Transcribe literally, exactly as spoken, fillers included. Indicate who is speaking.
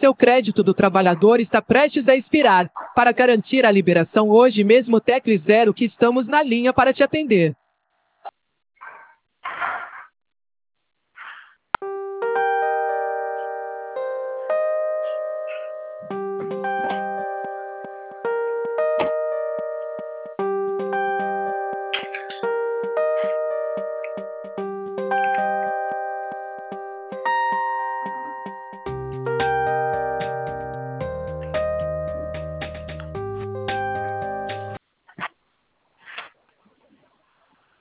Speaker 1: Seu crédito do trabalhador está prestes a expirar. Para garantir a liberação hoje mesmo, tecle zero que estamos na linha para te atender.